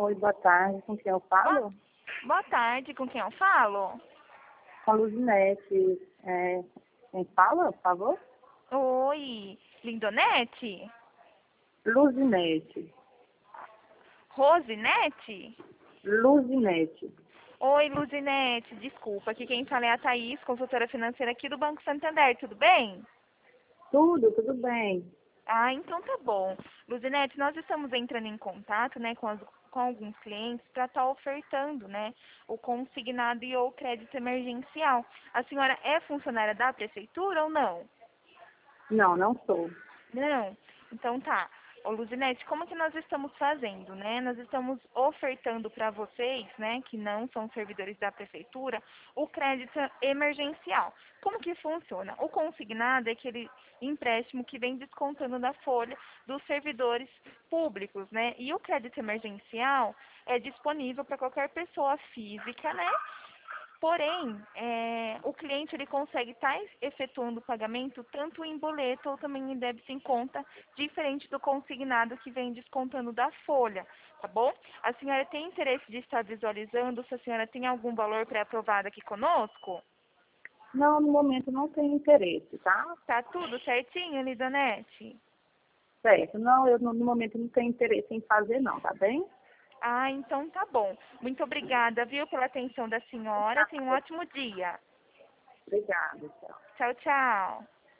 Oi, boa tarde. Com quem eu falo? Boa tarde, com quem eu falo? Com a Luzinete. Quem fala, por favor? Oi, Lindonete? Luzinete. Rosinete? Luzinete. Oi, Luzinete, desculpa, aqui quem fala é a Thaís, consultora financeira aqui do Banco Santander, tudo bem? Tudo bem. Ah, então tá bom. Luzinete, nós estamos entrando em contato, né, com alguns clientes para estar ofertando, né, o consignado e ou crédito emergencial. A senhora é funcionária da prefeitura ou não? Não sou. Não. Então tá. Ô Luzinete, como que nós estamos fazendo, né? Nós estamos ofertando para vocês, né, que não são servidores da prefeitura, o crédito emergencial. Como que funciona? O consignado é aquele empréstimo que vem descontando da folha dos servidores públicos, né? E o crédito emergencial é disponível para qualquer pessoa física, né? Porém, o cliente ele consegue estar efetuando o pagamento tanto em boleto ou também em débito em conta, diferente do consignado que vem descontando da folha, tá bom? A senhora tem interesse de estar visualizando se a senhora tem algum valor pré-aprovado aqui conosco? Não, no momento não tenho interesse, tá? Tá tudo certinho, Lidonete? Certo. Não, eu no momento não tenho interesse em fazer não, tá bem? Ah, então tá bom. Muito obrigada, viu, pela atenção da senhora. Tenha um ótimo dia. Obrigada, tchau. Tchau, tchau.